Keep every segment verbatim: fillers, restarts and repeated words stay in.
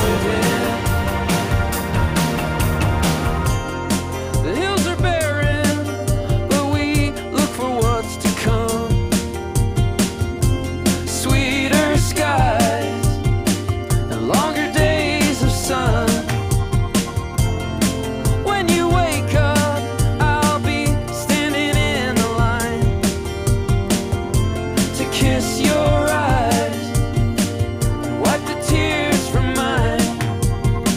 The hills are barren, but we look for what's to come. Sweeter skies and longer days of sun. When you wake up, I'll be standing in the line to kiss your eyes and wipe the tears from mine.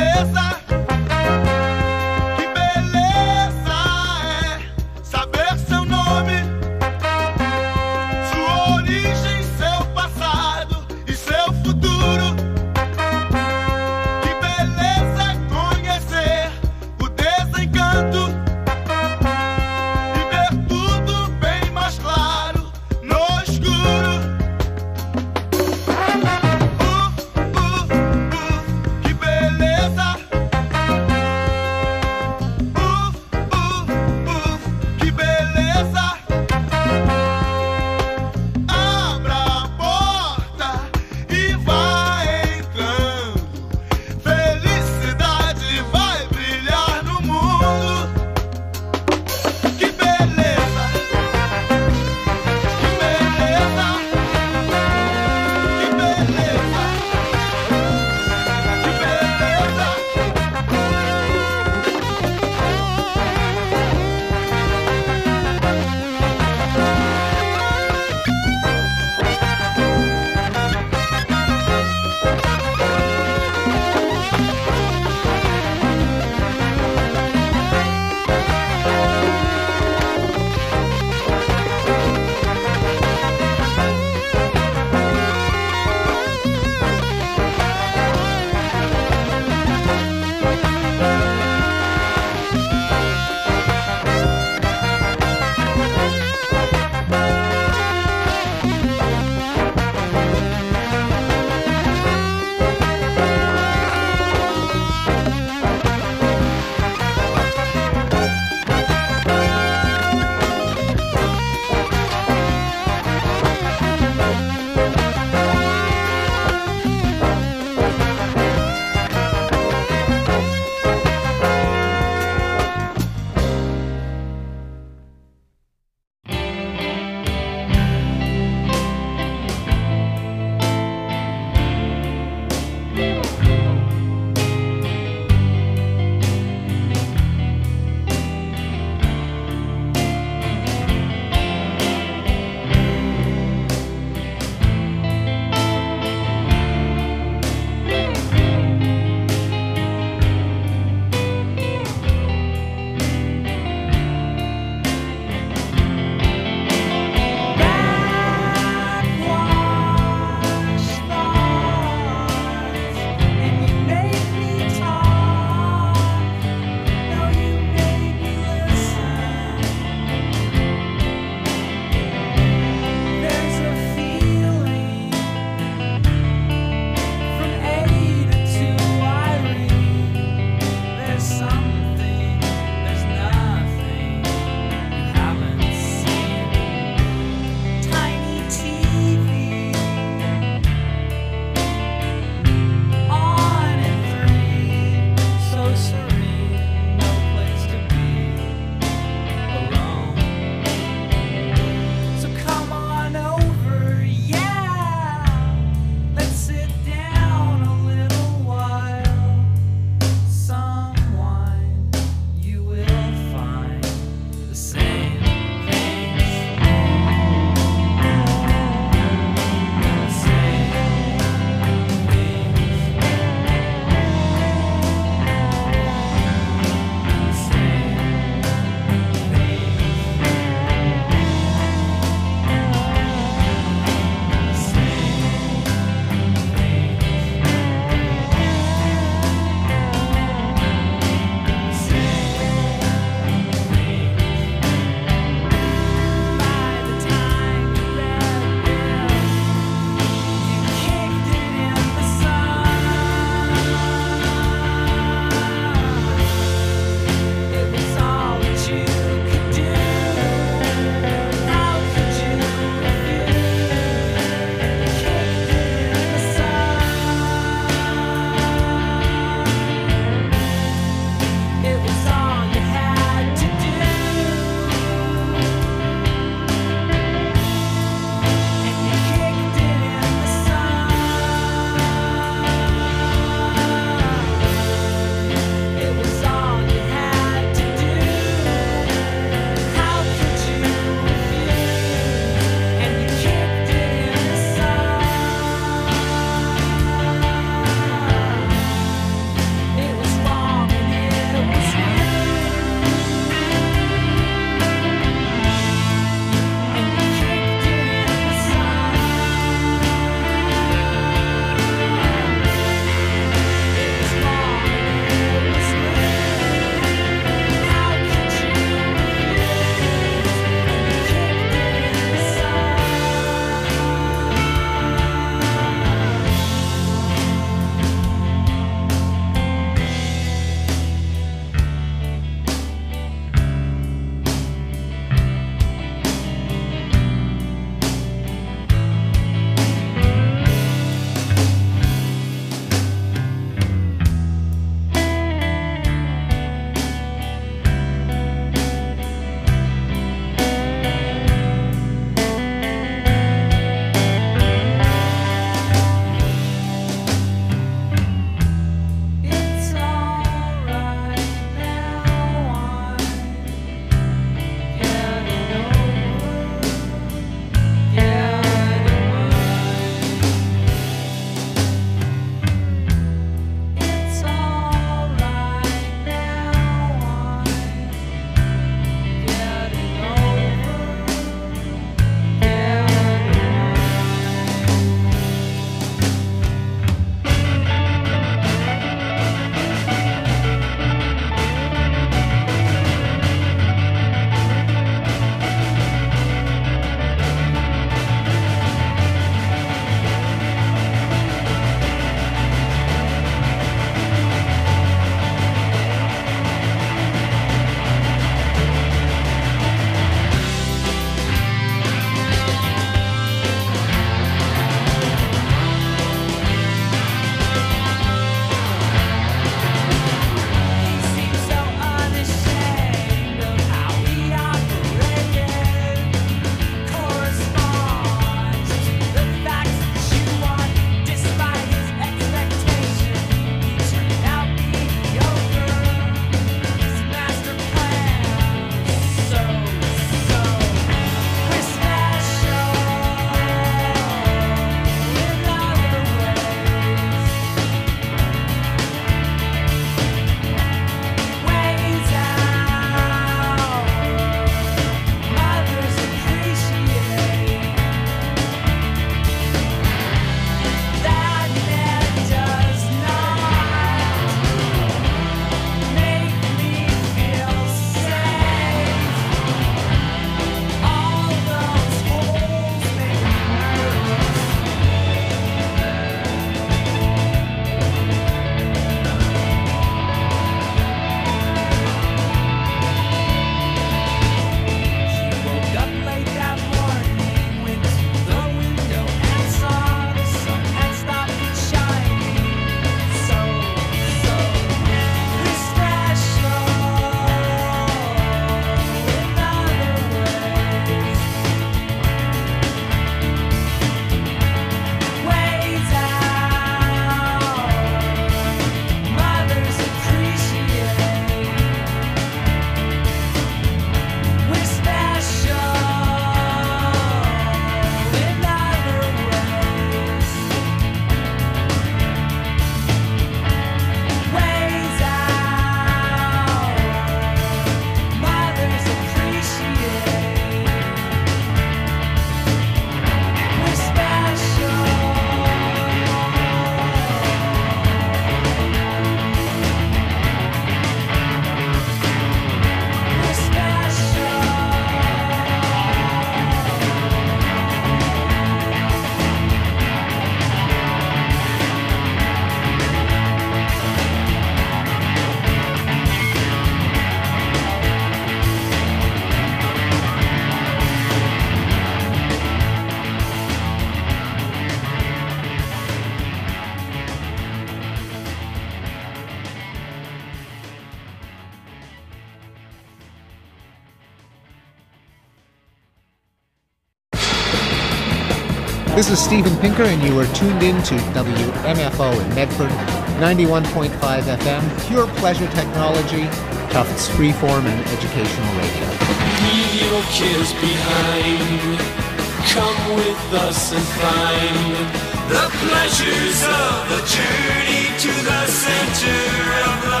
This is Steven Pinker, and you are tuned in to W M F O in Medford, ninety-one point five F M, pure pleasure technology, Tufts freeform and educational radio. Leave your cares behind. Come with us and find the pleasures of the journey to the center of the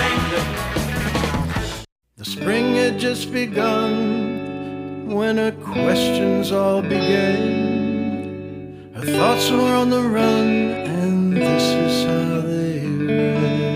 mind. The spring had just begun, winter questions all began. Her thoughts were on the run, and this is how they ran.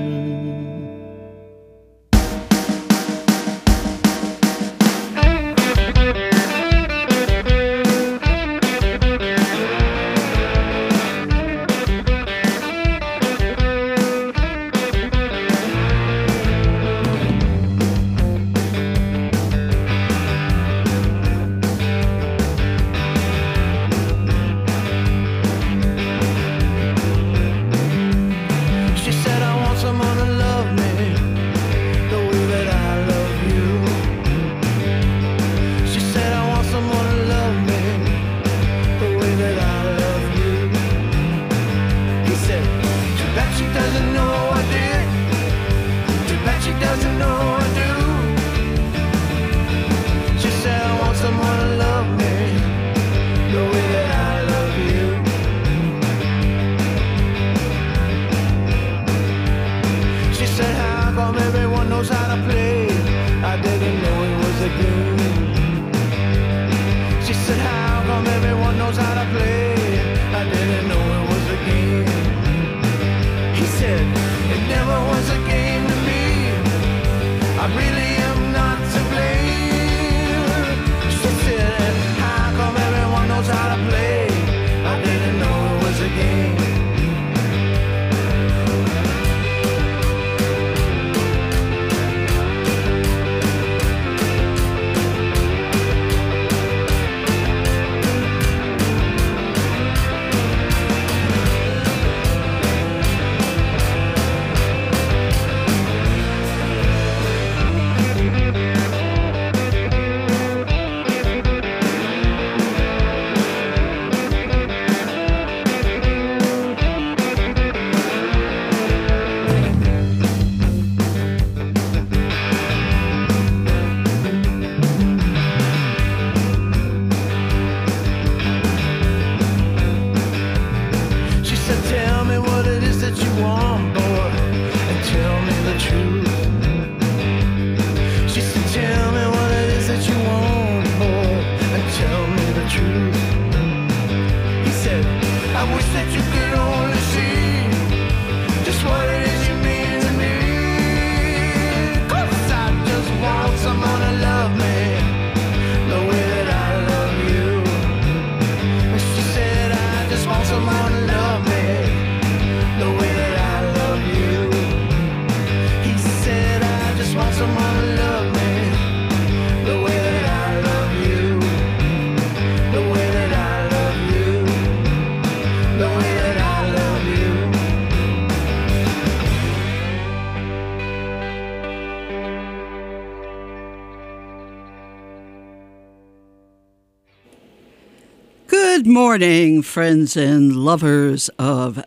Good morning, friends and lovers of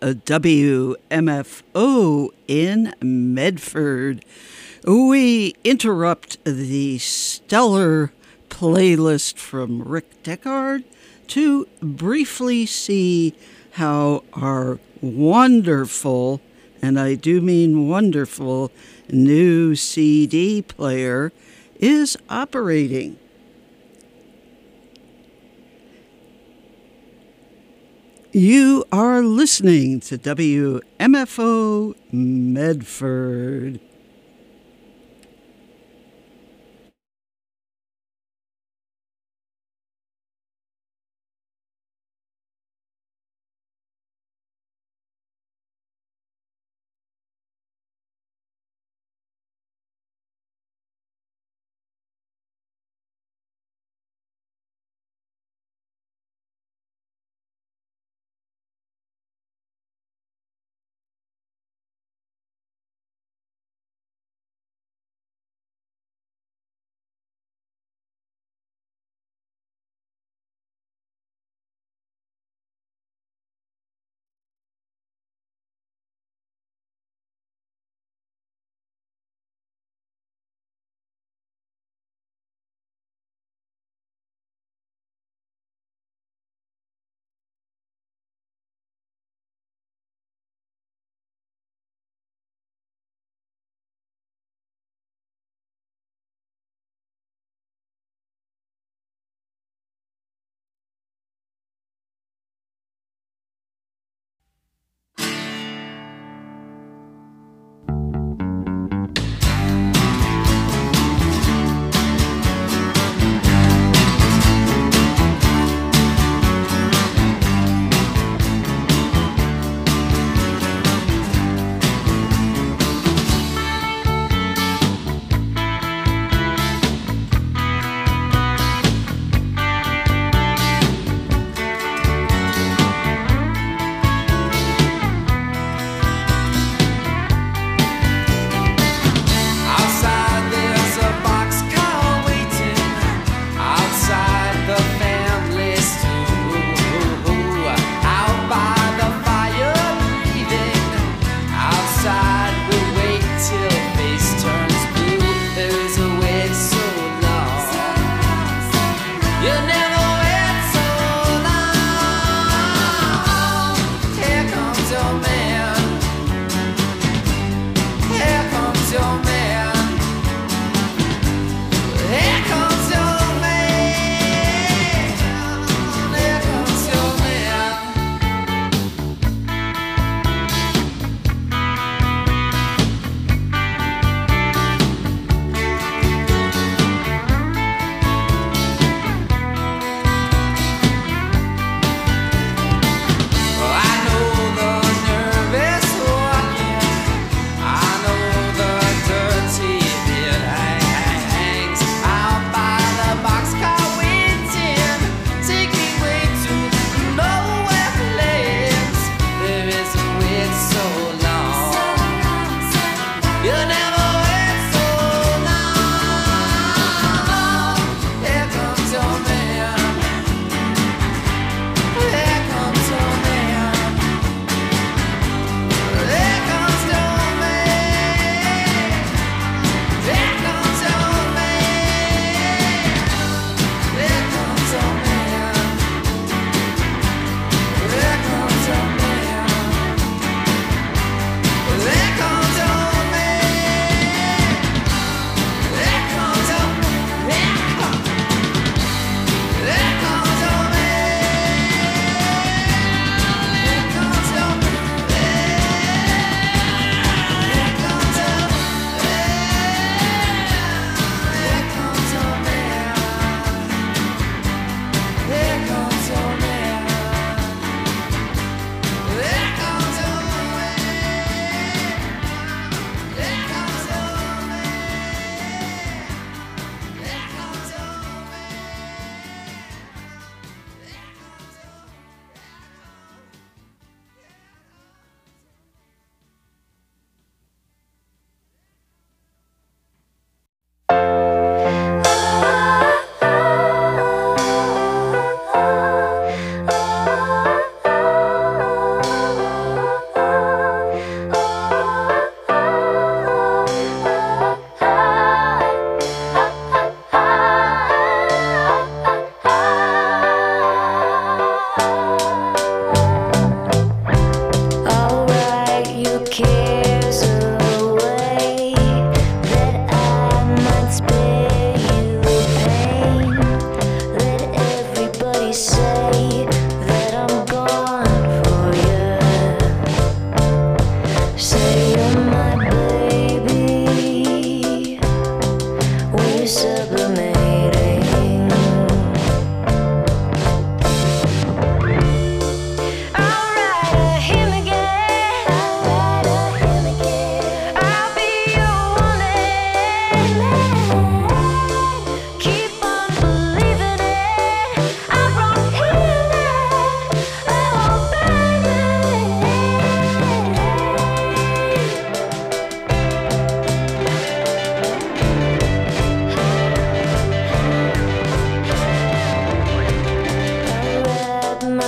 W M F O in Medford. We interrupt the stellar playlist from Rick Deckard to briefly see how our wonderful, and I do mean wonderful, new C D player is operating. You are listening to W M F O Medford.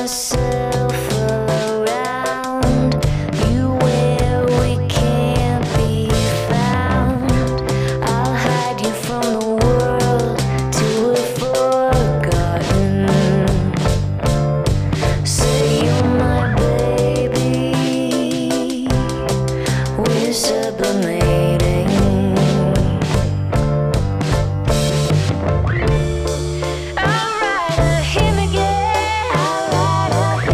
I'll write a hymn again. I'll write a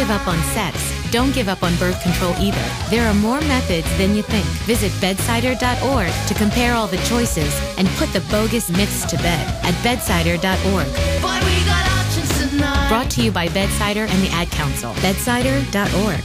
give up on sex, don't give up on birth control either. There are more methods than you think. Visit bedsider dot org to compare all the choices and put the bogus myths to bed at bedsider dot org. Boy, we got options tonight. Brought to you by Bedsider and the Ad Council. bedsider dot org.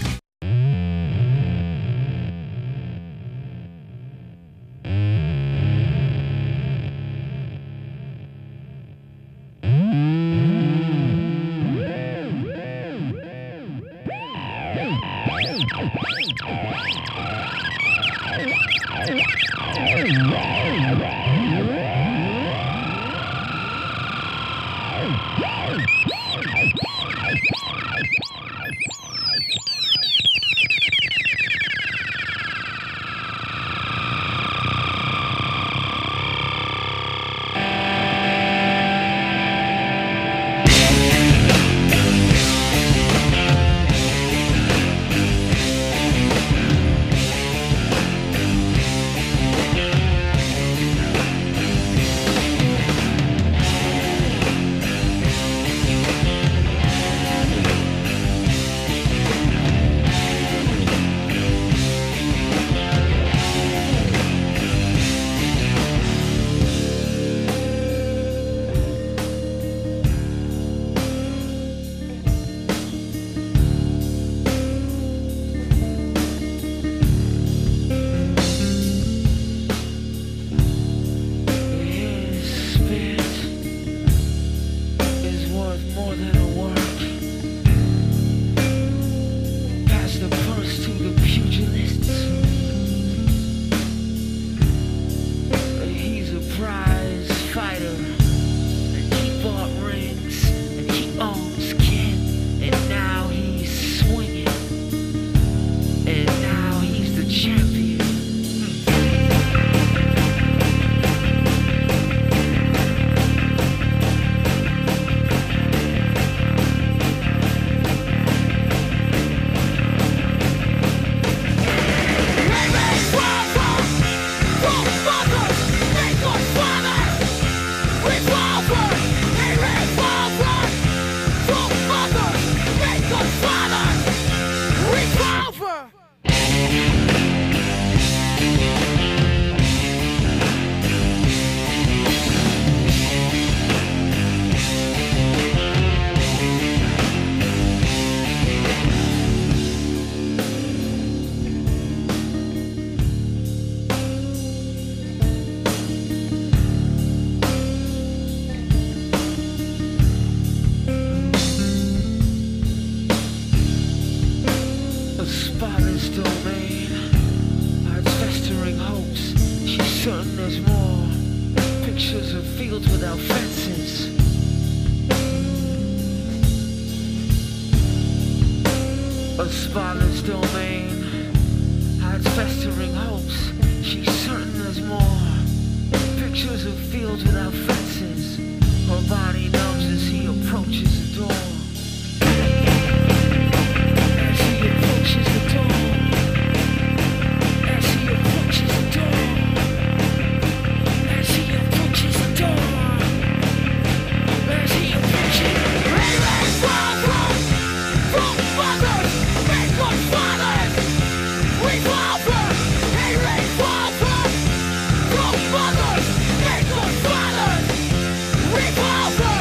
Revolver!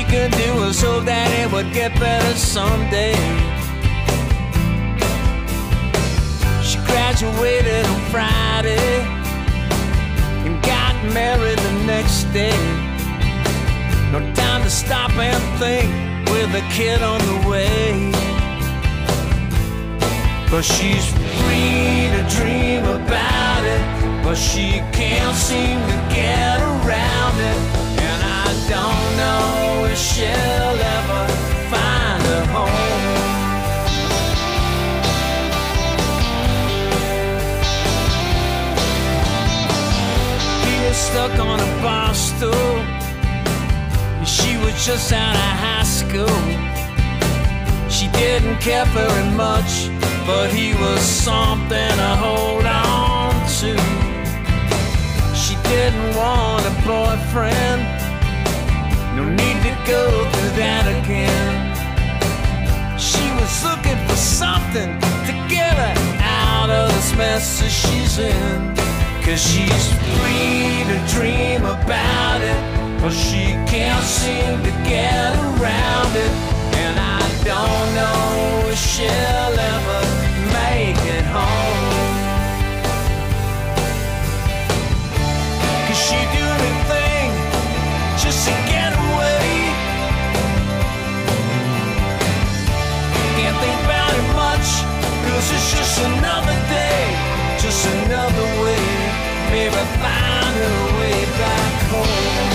could do was hope that it would get better someday. She graduated on Friday and got married the next day. No time to stop and think with a kid on the way. But she's free to dream about it, but she can't seem to get around it. And I don't know if she'll ever find a home. He was stuck on a bar stool. She was just out of high school. She didn't care very much, but he was something to hold on to. She didn't want a boyfriend, no need to go through that again. She was looking for something to get her out of this mess that she's in. Cause she's free to dream about it, but she can't seem to get around it. And I don't know if she'll ever make it home. Cause she'd do anything just to get away. Can't think about it much, cause it's just another day, just another way. Maybe find her way back home.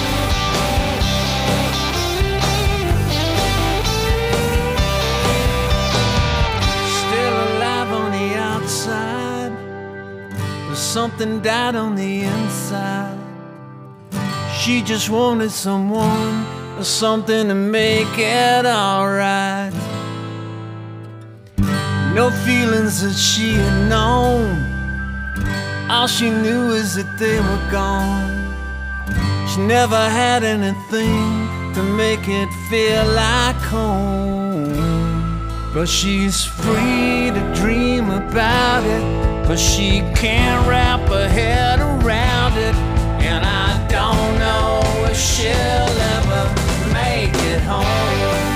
But something died on the inside. She just wanted someone or something to make it alright. No feelings that she had known, all she knew is that they were gone. She never had anything to make it feel like home. But she's free to dream about it, but she can't wrap her head around it. And I don't know if she'll ever make it home.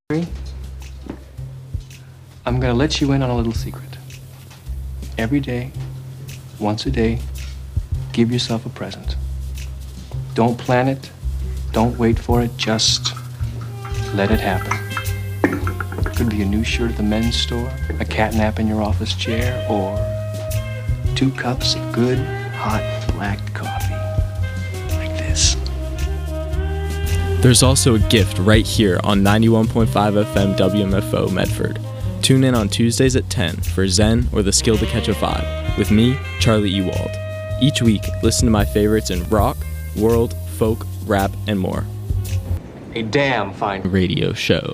I'm gonna let you in on a little secret. Every day, once a day, give yourself a present. Don't plan it, don't wait for it, just let it happen. Could be a new shirt at the men's store, a cat nap in your office chair, or two cups of good, hot, black coffee. Like this. There's also a gift right here on ninety-one point five F M W M F O Medford. Tune in on Tuesdays at ten for Zen or the Skill to Catch a Vibe with me, Charlie Ewald. Each week, listen to my favorites in rock, world, folk, rap, and more. A damn fine radio show.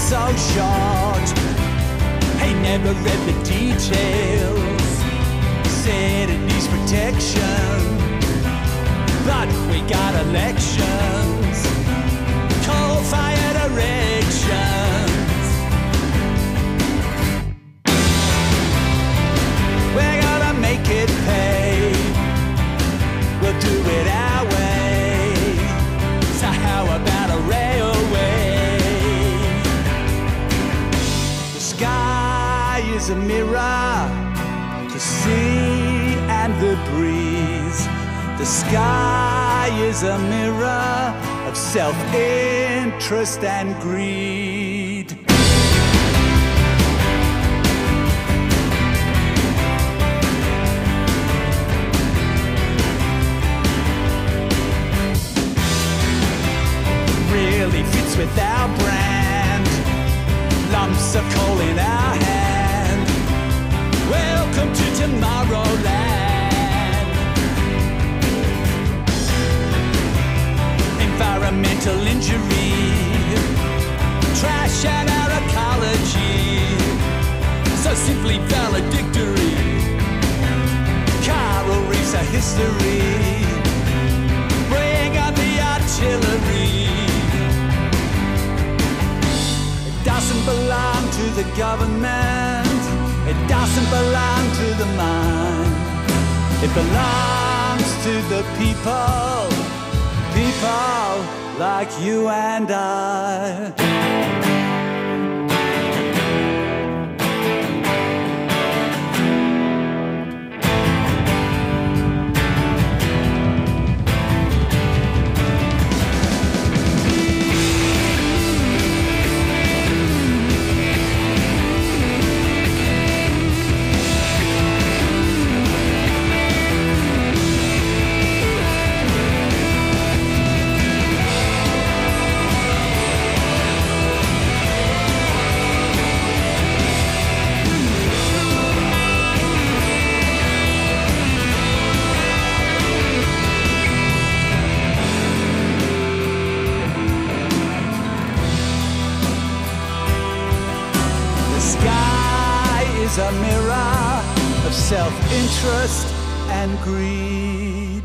so short. He never read the details. Said it needs protection, but we got elections, coal-fired erections. We're gonna make it pay. We'll do it our way. So how about a railway? The sky is a mirror, the sea and the breeze. The sky is a mirror of self-interest and greed. Really fits with our brand. Lumps of coal in our hand. Welcome to Tomorrowland. Environmental injury, trash and our ecology, so simply valedictory. Coral reefs are history. Bring on the artillery. It doesn't belong to the government. It doesn't belong to the mind. It belongs to the people. People like you and I. A mirror of self-interest and greed.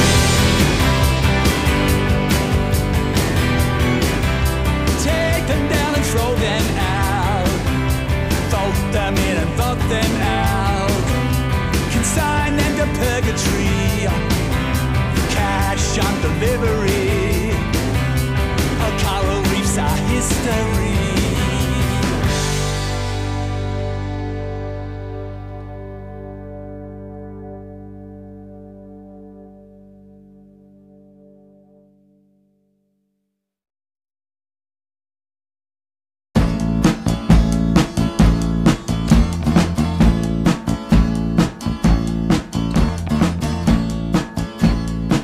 Take them down and throw them out. Vote them in and vote them out. Consign them to purgatory. Cash on delivery. Our coral reefs are history.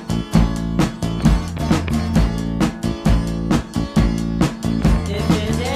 If there's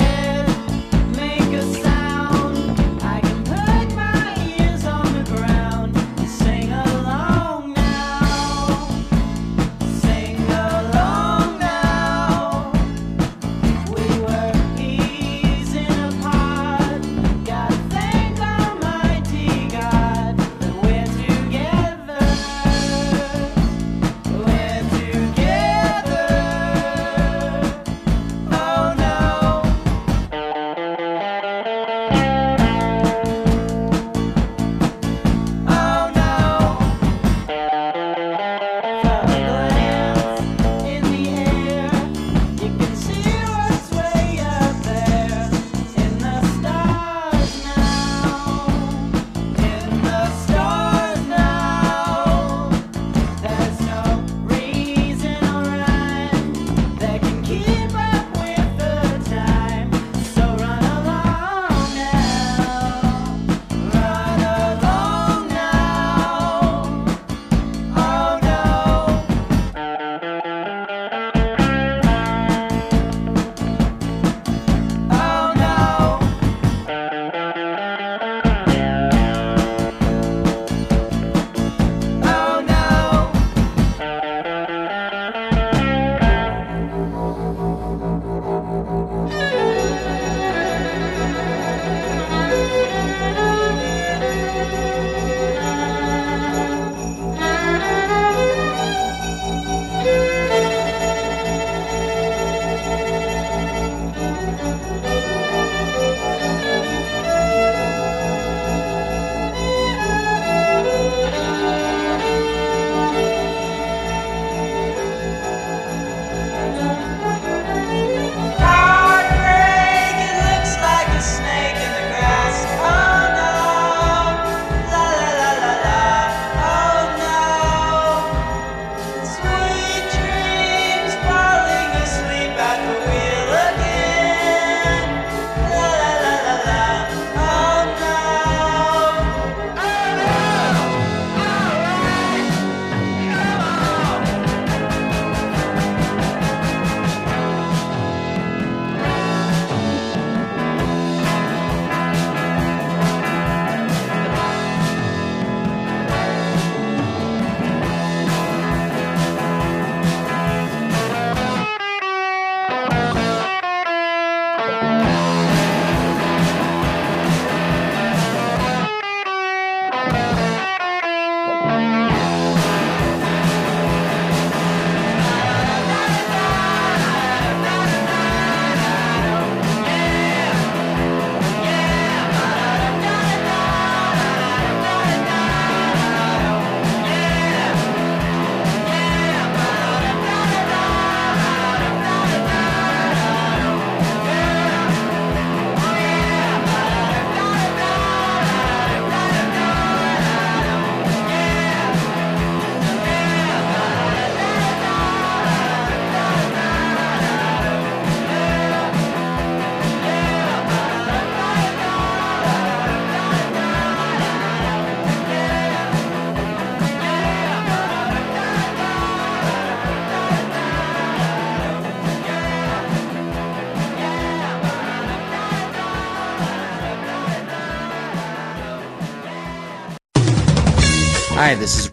Hi, this is...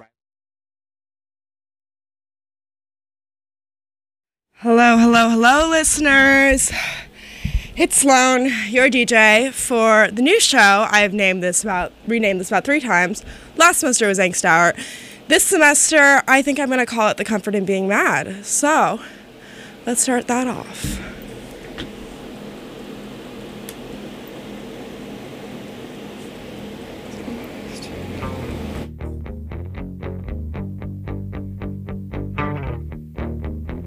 Hello, hello, hello, listeners. It's Sloan, your D J, for the new show. I've named this about, renamed this about three times. Last semester was Angst Hour. This semester, I think I'm going to call it The Comfort in Being Mad. So, let's start that off.